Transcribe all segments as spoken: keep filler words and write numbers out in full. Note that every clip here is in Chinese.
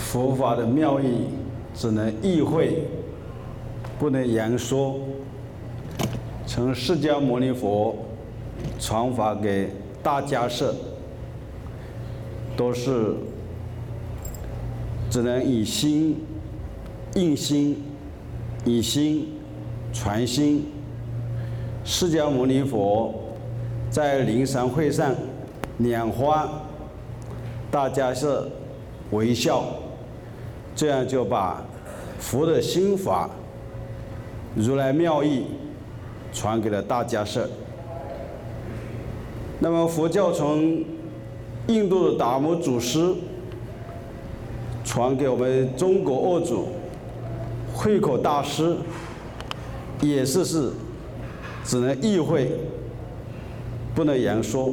佛法的妙义只能意会，不能言说。从释迦牟尼佛传法给大迦叶，都是只能以心印心，以心传心。释迦牟尼佛在灵山会上拈花，大迦叶微笑，这样就把佛的心法、如来妙义传给了大迦叶。那么佛教从印度的达摩祖师传给我们中国二祖慧口大师，也是是只能意会，不能言说。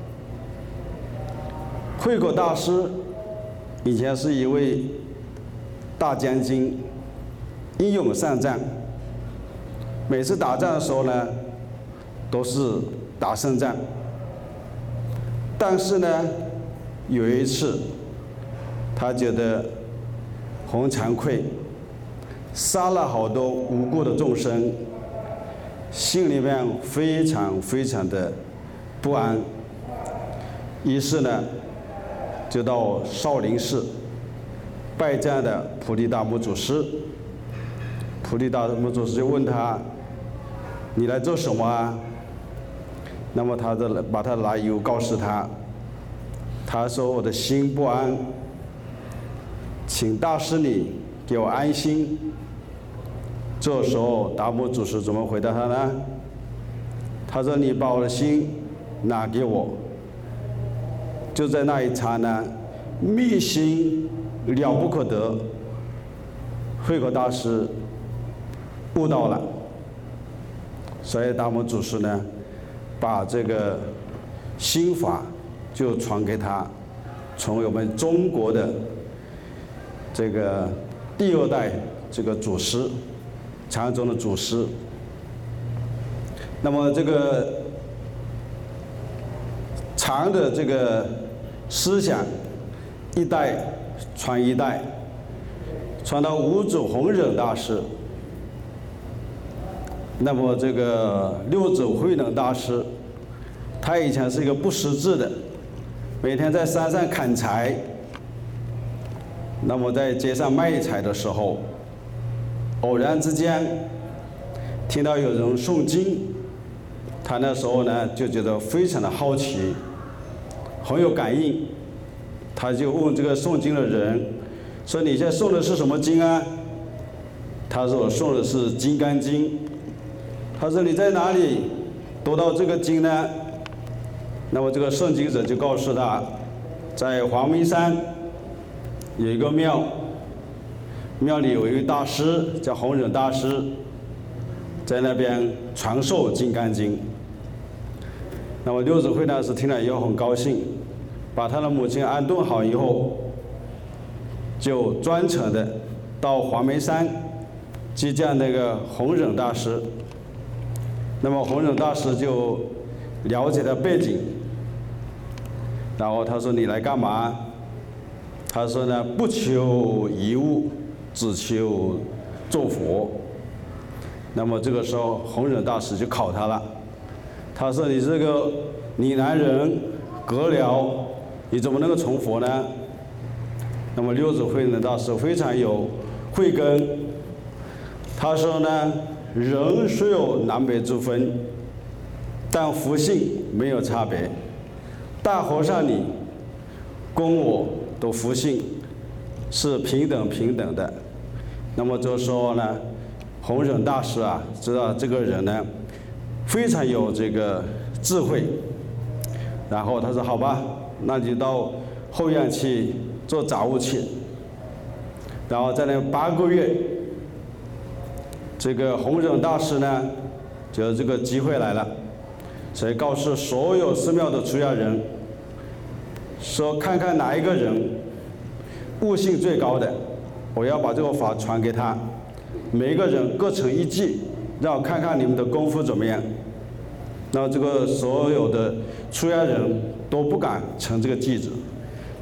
慧口大师以前是一位大将军，英勇善战，每次打仗的时候呢，都是打胜仗。但是呢，有一次，他觉得很惭愧，杀了好多无辜的众生，心里面非常非常的不安。于是呢，就到少林寺拜这样的菩提大摩祖师。菩提大摩祖师就问他：“你来做什么啊？”那么他的把他的来由告诉他，他说：“我的心不安，请大师你给我安心。”这时候达摩祖师怎么回答他呢？他说：“你把我的心拿给我。”就在那一刹那，密心了不可得，慧口大师悟到了。所以达摩祖师呢，把这个心法就传给他，成为我们中国的这个第二代这个祖师，禅宗的祖师。那么这个禅的这个思想一代传一代，传到五祖弘忍大师。那么这个六祖慧能大师，他以前是一个不识字的，每天在山上砍柴。那么在街上卖柴的时候，偶然之间听到有人诵经，他那时候呢就觉得非常的好奇，很有感应。他就问这个诵经的人说：“你现在诵的是什么经啊？”他说：“我诵的是《金刚经》。”他说：“你在哪里读到这个经呢？”那么这个诵经者就告诉他，在黄梅山有一个庙，庙里有一位大师叫弘忍大师，在那边传授《金刚经》。那么六祖慧大师听了以后很高兴，把他的母亲安顿好以后，就专程的到黄梅山去见那个弘忍大师。那么弘忍大师就了解他背景，然后他说：“你来干嘛？”他说呢：“不求一物，只求做佛。”那么这个时候弘忍大师就考他了，他说：“你这个拟南人，瘖寮，你怎么能够成佛呢？”那么六祖慧能大师非常有慧根，他说呢：“人虽有南北之分，但福性没有差别。大和尚你供我的福性是平等平等的。”那么这时候呢，弘忍大师啊，知道这个人呢非常有这个智慧，然后他说：“好吧，那你到后院去做杂物去。”然后在那八个月，这个弘忍大师呢，就这个机会来了，所以告诉所有寺庙的出家人，说看看哪一个人悟性最高的，我要把这个法传给他，每一个人各成一计，让我看看你们的功夫怎么样。那这个所有的出家人都不敢成这个计子，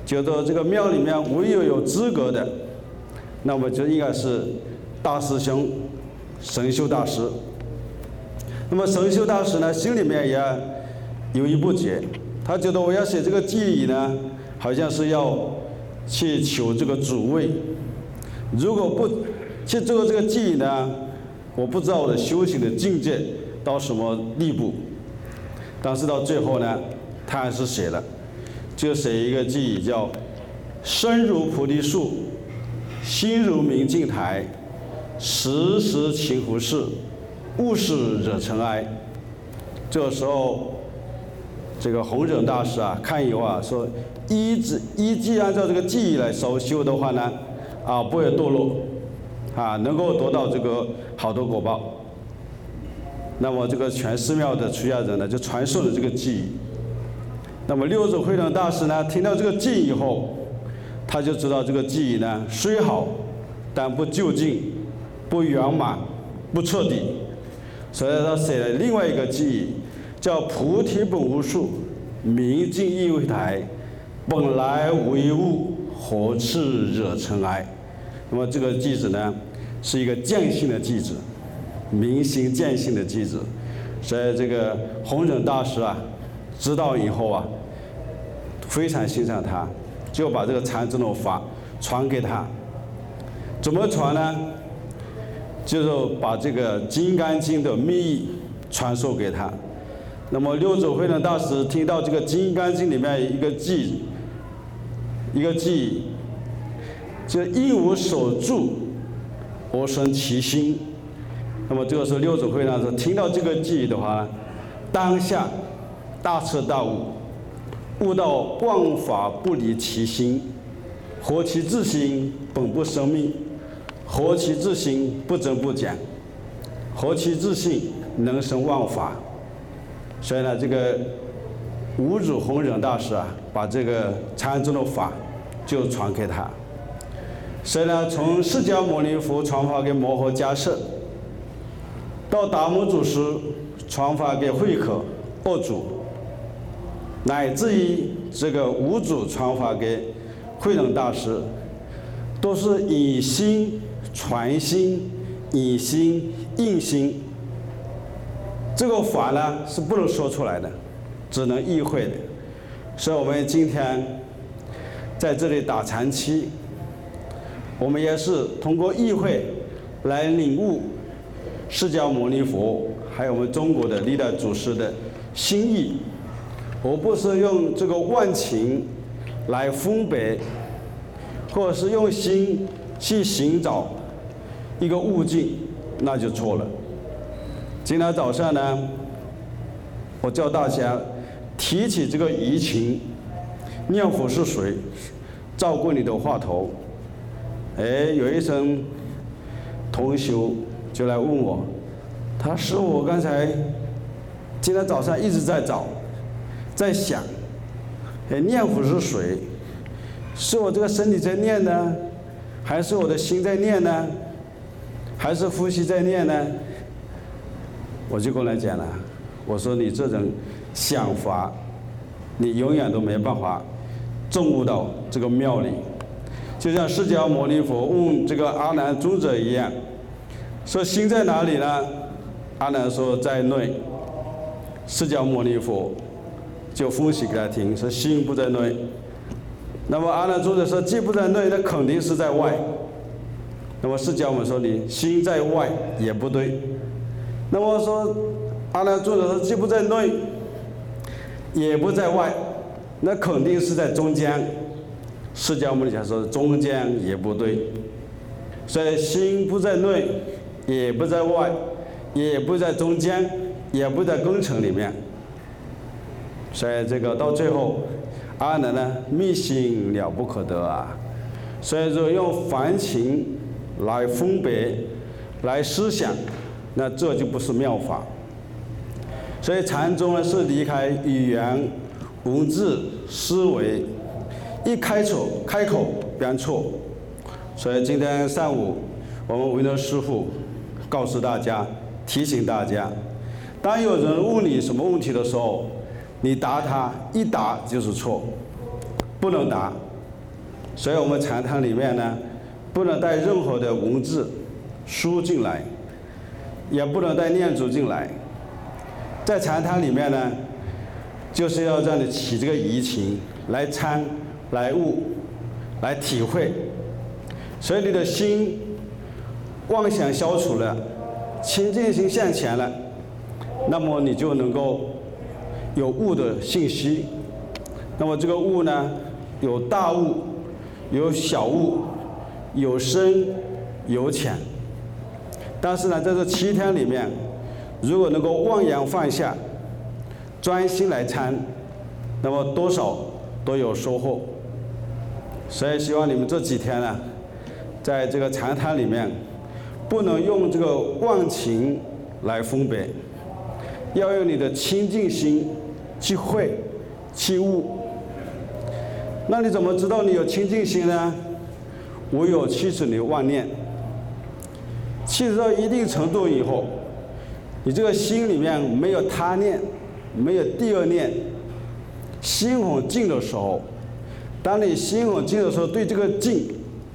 觉得这个庙里面唯有有资格的，那么就应该是大师兄神秀大师。那么神秀大师呢，心里面也有一不解，他觉得我要写这个记忆呢，好像是要去求这个主位，如果不去做这个记忆呢，我不知道我的修行的境界到什么地步。但是到最后呢，他还是写了，就写一个记忆叫“身如菩提树，心如明镜台，时时勤拂拭，勿使惹尘埃”。这个时候，这个弘忍大师啊，看以后啊，说依据依据按照这个记忆来守修的话呢，啊，不会堕落，啊，能够得到这个好的果报。那么这个全寺庙的出家人呢，就传授了这个记忆。那么六祖慧能大师呢，听到这个记忆以后，他就知道这个记忆呢虽好，但不究竟、不圆满、不彻底，所以他写了另外一个记忆，叫“菩提本无树，明镜亦为台，本来无物，何事惹尘埃”。那么这个句子呢，是一个见性的句子。明心见性的句子，所以这个弘忍大师啊，知道以后啊，非常欣赏他，就把这个禅宗的法传给他。怎么传呢？就是把这个《金刚经》的密意传授给他。那么六祖慧能大师听到这个《金刚经》里面一个记，一个记，就因我所住，我生其心。那么这个时候，六祖慧能说，听到这个记忆的话，当下大彻大悟，悟到万法不离其心，何其自心本不生灭，何其自心不增不减，何其自性能生万法。所以呢，这个五祖弘忍大师啊，把这个禅宗的法就传给他。所以呢，从释迦牟尼佛传法给摩诃迦叶，到达摩祖师传法给慧可、二祖，乃至于这个五祖传法给慧能大师，都是以心传心，以心印心。这个法呢是不能说出来的，只能意会的。所以我们今天在这里打禅期，我们也是通过意会来领悟释迦牟尼佛还有我们中国的历代祖师的心意。我不是用这个万情来分别，或者是用心去寻找一个悟境，那就错了。今天早上呢，我叫大家提起这个疑情，念佛是谁？照顾你的话头。哎，有一声同修就来问我，他说我刚才今天早上一直在找，在想，哎，念佛是谁？是我这个身体在念呢，还是我的心在念呢？还是呼吸在念呢？我就跟他讲了，我说你这种想法，你永远都没办法证悟到这个庙里。就像释迦牟尼佛问这个阿难尊者一样，说心在哪里呢？阿难说在内。释迦牟尼佛就分析给他听，说心不在内。那么阿难尊者说既不在内，那肯定是在外。那么释迦牟尼说你心在外也不对。那么说阿难尊者说既不在内，也不在外，那肯定是在中间。释迦牟尼讲说中间也不对，所以心不在内，也不在外，也不在中间，也不在根尘里面。所以这个到最后，阿难呢密心了不可得啊。所以说用凡情来分别，来思想，那这就不是妙法。所以禅宗呢是离开语言、文字、思维。一开口开口便错，所以今天上午我们维能师父告诉大家，提醒大家，当有人问你什么问题的时候，你答他一答就是错，不能答， 所以我们禅堂里面呢，不能带任何的文字书进来，也不能带念珠进来。在禅堂里面呢，就是要让你起这个怡情，来参、来悟、来体会。所以你的心妄想消除了，清净心向前了，那么你就能够有悟的信息。那么这个悟呢，有大悟，有小悟，有深有浅。但是呢，在这七天里面，如果能够忘阳放下，专心来参，那么多少都有收获。所以希望你们这几天呢，在这个禅堂里面，不能用这个忘情来分别，要用你的清净心去会去悟。那你怎么知道你有清净心呢？唯有去除你的妄念。去除到一定程度以后，你这个心里面没有他念，没有第二念，心很静的时候，当你心很静的时候，对这个静，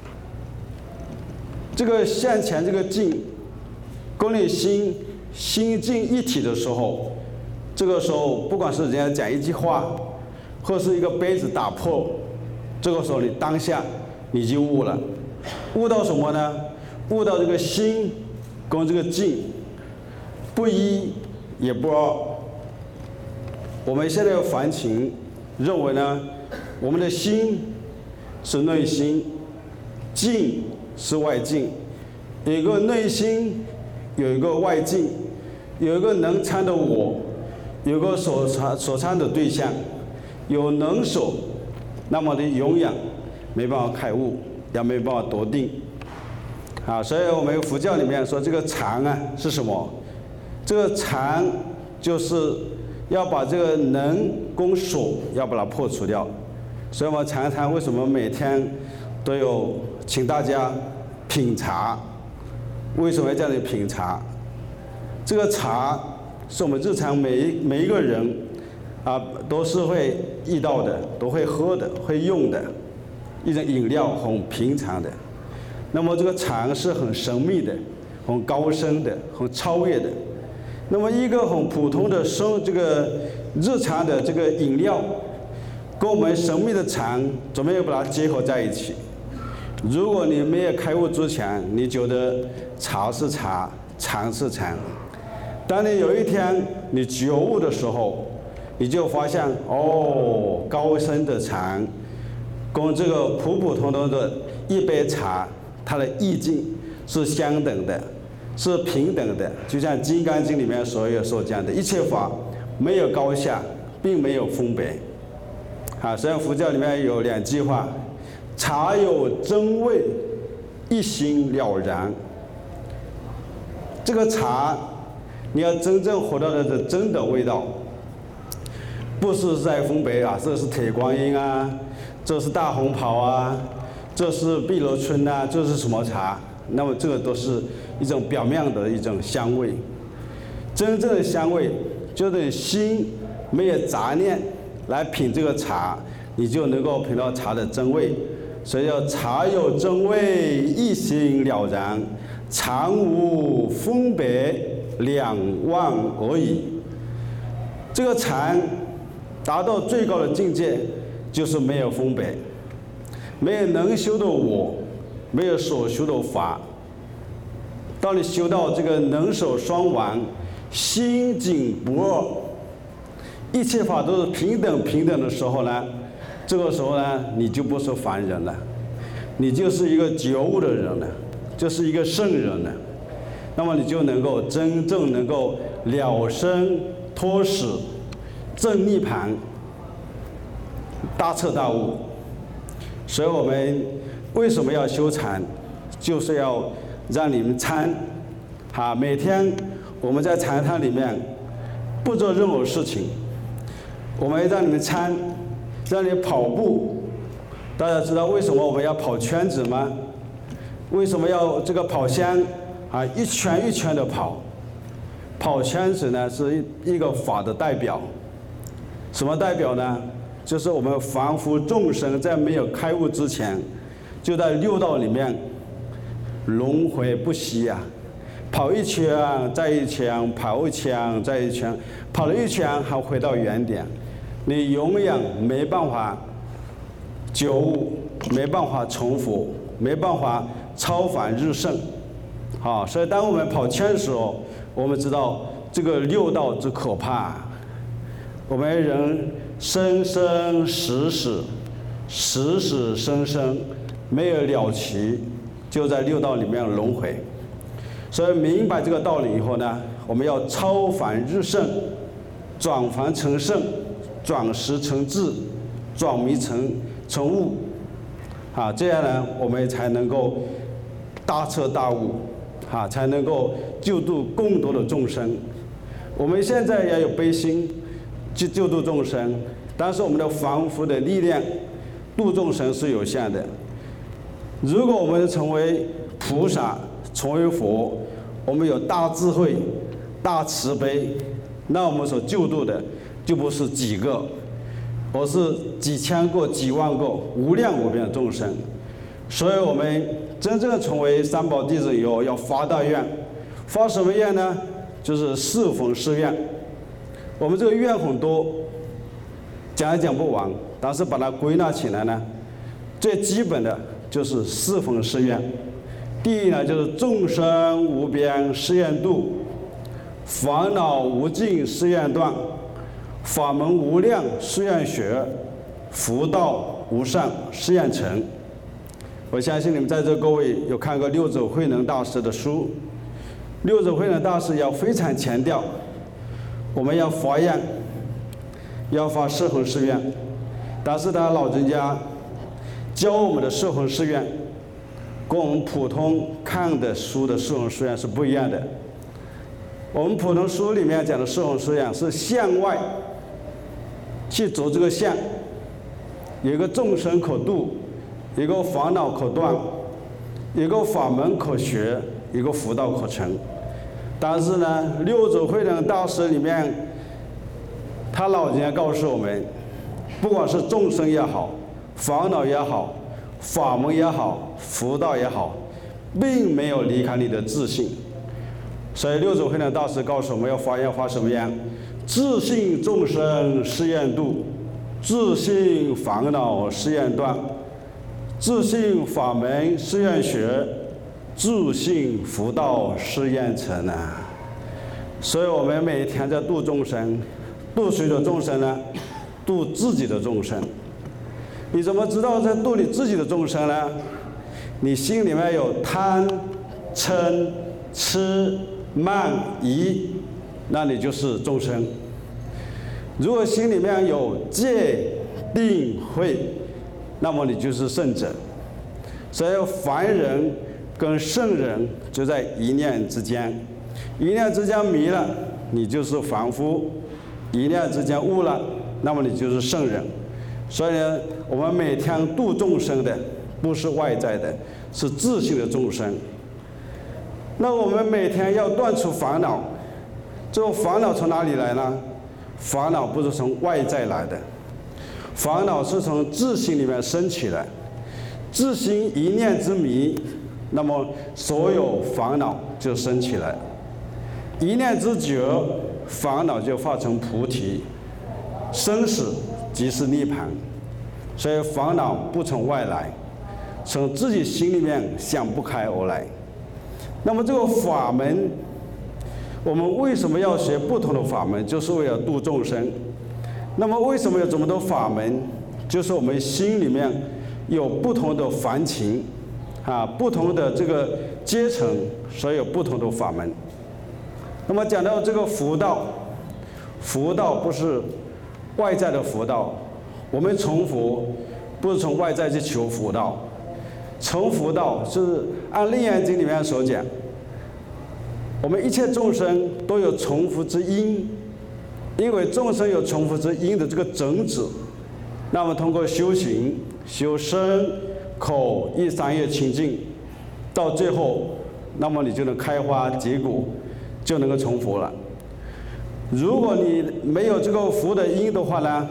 这个向前这个静，跟你心心静一体的时候，这个时候不管是人家讲一句话，或是一个杯子打破，这个时候你当下你就悟了，悟到什么呢？悟到这个心跟这个静不一也不二。我们现在要反省，认为呢，我们的心是内心，静是外境，有一个内心，有一个外境，有一个能参的我，有个所参所参的对象，有能所，那么你永远没办法开悟，也没办法夺定。啊，所以我们佛教里面说这个禅啊是什么？这个禅就是要把这个能跟所要把它破除掉。所以我们禅堂为什么每天都有请大家品茶？为什么要这样的品茶？这个茶是我们日常每一每一个人啊都是会遇到的，都会喝的，会用的一种饮料，很平常的。那么这个禅是很神秘的，很高深的，很超越的。那么一个很普通的生这个日常的这个饮料，跟我们神秘的禅怎么样把它结合在一起？如果你没有开悟之前，你觉得茶是茶，禅是禅。当你有一天你觉悟的时候，你就发现哦，高深的禅跟这个普普通通的一杯茶，它的意境是相等的，是平等的。就像《金刚经》里面所有所讲的，一切法没有高下，并没有分别。啊，虽然佛教里面有两句话：茶有真味，一心了然。这个茶，你要真正活到的真的味道，不是在分别啊，这是铁观音啊，这是大红袍啊，这是碧螺春啊，这是什么茶？那么这个都是一种表面的一种香味。真正的香味，就是心没有杂念来品这个茶，你就能够品到茶的真味。所以要茶有真味，一心了然，常无分别，两忘而已。这个禅达到最高的境界，就是没有分别。没有能修的我，没有所修的法。当你修到这个能所双完，心静不二，一切法都是平等平等的时候呢，这个时候呢，你就不是凡人了，你就是一个觉悟的人了，就是一个圣人了。那么你就能够真正能够了生脱死，证涅槃，大彻大悟。所以我们为什么要修禅？就是要让你们参，啊，每天我们在禅堂里面不做任何事情，我们让你们参，让你跑步。大家知道为什么我们要跑圈子吗？为什么要这个跑香啊？一圈一圈的跑，跑圈子呢是一一个法的代表。什么代表呢？ 就是我们凡夫众生在没有开悟之前，就在六道里面轮回不息啊，跑一圈再一圈，跑一圈再一圈，跑了一圈还回到原点，你永远没办法觉悟，没办法重复，没办法超凡入圣。好，所以当我们跑圈的时候，我们知道这个六道之可怕。我们人生生死死，死死生生，没有了期，就在六道里面轮回。所以明白这个道理以后呢，我们要超凡入圣，转凡成圣，转识成智，转迷成成悟。啊，这样呢，我们才能够大彻大悟，啊，才能够救度更多的众生。我们现在要有悲心，去救度众生，但是我们的凡夫的力量度众生是有限的。如果我们成为菩萨，成为佛，我们有大智慧、大慈悲，那我们所救度的就不是几个，而是几千个、几万个、无量无边的众生。所以我们真正成为三宝弟子以后，要发大愿。发什么愿呢？就是四弘誓愿。我们这个愿很多，讲也讲不完，但是把它归纳起来呢，最基本的就是四弘誓愿。第一呢，就是众生无边誓愿度，烦恼无尽誓愿断，法门无量誓愿学，福道无上誓愿成。我相信你们在座各位有看过六祖慧能大师的书。六祖慧能大师要非常强调，我们要发愿，要发四弘誓愿，但是他老人家教我们的四弘誓愿，跟我们普通看的书的四弘誓愿是不一样的。我们普通书里面讲的四弘誓愿是向外去走这个向，有一个众生可度，一个烦恼可断，一个法门可学，一个福道可成。但是呢，六祖慧能大师里面，他老人家告诉我们，不管是众生也好，烦恼也好，法门也好，福道也好，并没有离开你的自信。所以六祖慧能大师告诉我们要发愿发什么愿？自信众生誓愿度，自信烦恼誓愿断，自信法门誓愿学，自信福道誓愿成啊！所以我们每天在度众生，度谁的众生呢？度自己的众生。你怎么知道在度你自己的众生呢？你心里面有贪、嗔、痴、慢、疑，那你就是众生。如果心里面有戒、定、慧，那么你就是圣者。所以凡人跟圣人就在一念之间，一念之间迷了，你就是凡夫；一念之间悟了，那么你就是圣人。所以呢，我们每天度众生的不是外在的，是自性的众生。那我们每天要断除烦恼，这种烦恼从哪里来呢？烦恼不是从外在来的，烦恼是从自性里面生起来。自心一念之迷，那么所有烦恼就生起来；一念之觉，烦恼就化成菩提。生死即是涅槃。所以烦恼不从外来，从自己心里面想不开而来。那么这个法门，我们为什么要学不同的法门？就是为了度众生。那么为什么有这么多法门？就是我们心里面有不同的凡情，啊，不同的这个阶层，所以有不同的法门。那么讲到这个福道，福道不是外在的福道，我们成佛不是从外在去求福道，成福道是按《楞严经》里面所讲，我们一切众生都有成福之因，因为众生有成福之因的这个种子，那么通过修行，修身口意三业清净，到最后，那么你就能开花结果，就能够成佛了。如果你没有这个福的因的话呢，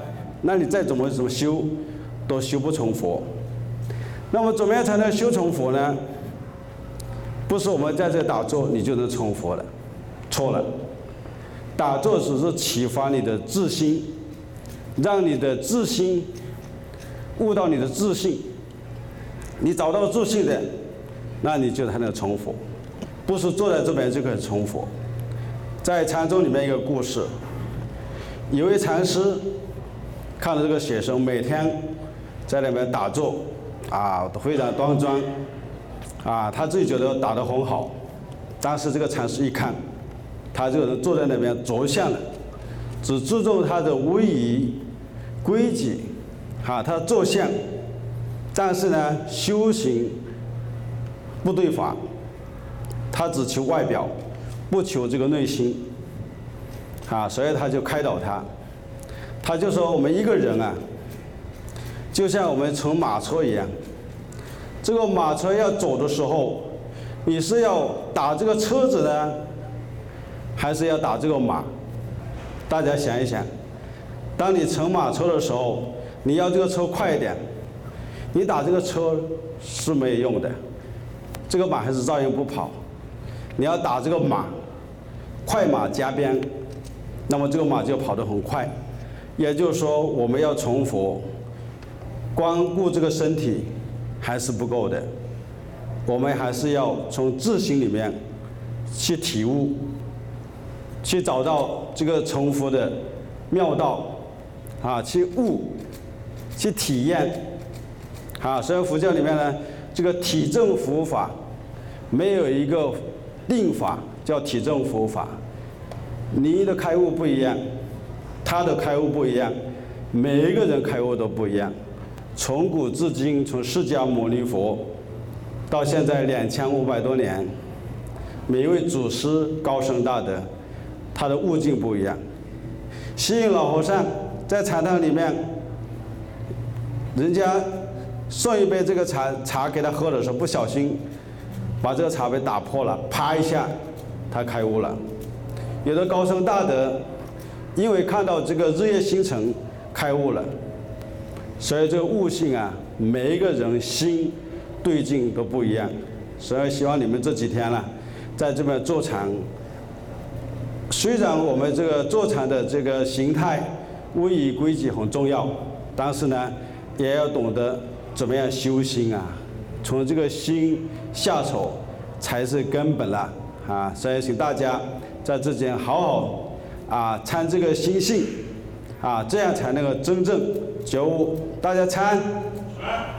那你再怎么怎么修，都修不成佛。那么怎么样才能修成佛呢？不是我们在这打坐你就能成佛了，错了。打坐只是启发你的自心，让你的自心悟到你的自信。你找到自信的，那你就才能成佛。不是坐在这边就可以成佛。在禅宗里面一个故事，有位禅师看到这个学生每天在那边打坐，啊，非常端庄，啊，他自己觉得打得很好。当时这个禅师一看，他这个人坐在那边着相了，只注重他的威仪、规矩，啊，他坐相，但是呢，修行不对法，他只求外表，不求这个内心，啊，所以他就开导他，他就说我们一个人啊，就像我们乘马车一样，这个马车要走的时候，你是要打这个车子呢，还是要打这个马？大家想一想，当你乘马车的时候，你要这个车快一点，你打这个车是没有用的，这个马还是照样不跑。你要打这个马，快马加鞭，那么这个马就跑得很快。也就是说，我们要成佛，光顾这个身体还是不够的，我们还是要从自心里面去体悟，去找到这个成佛的妙道，啊，去悟，去体验，啊，所以佛教里面呢，这个体证佛法没有一个定法叫体证佛法，你的开悟不一样，他的开悟不一样，每一个人开悟都不一样。从古至今，从释迦牟尼佛到现在两千五百多年，每一位祖师高僧大德，他的悟境不一样。西印老和尚在禅堂里面，人家送一杯这个茶茶给他喝的时候，不小心把这个茶杯打破了，啪一下，他开悟了。有的高僧大德，因为看到这个日月星辰，开悟了。所以这个悟性啊，每一个人心对境都不一样。所以希望你们这几天呢、啊，在这边坐禅，虽然我们这个坐禅的这个形态、威仪、规矩很重要，但是呢，也要懂得怎么样修心啊。从这个心下手才是根本了啊！所以请大家在之前好好啊参这个心性啊，这样才能够真正觉悟。大家参。